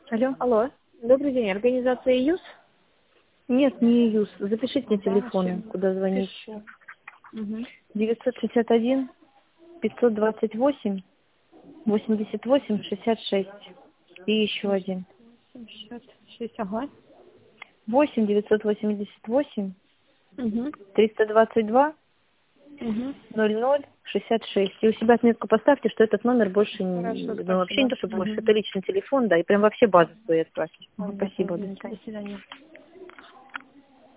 Алло. Алло. Добрый день. Организация ЮС? Нет, не ЮС. Запишите мне телефоны, куда звонить. Пишу. Угу. 961 528 88 66. И еще один. 56, ага. 8 988 Угу. 322 Угу. 00 66. И у себя отметку поставьте, что этот номер больше Хорошо, ну, вообще не спасибо. то, что больше, Угу. это личный телефон, да, и прям во все базы свои отправьте. Спасибо, до До свидания. свидания.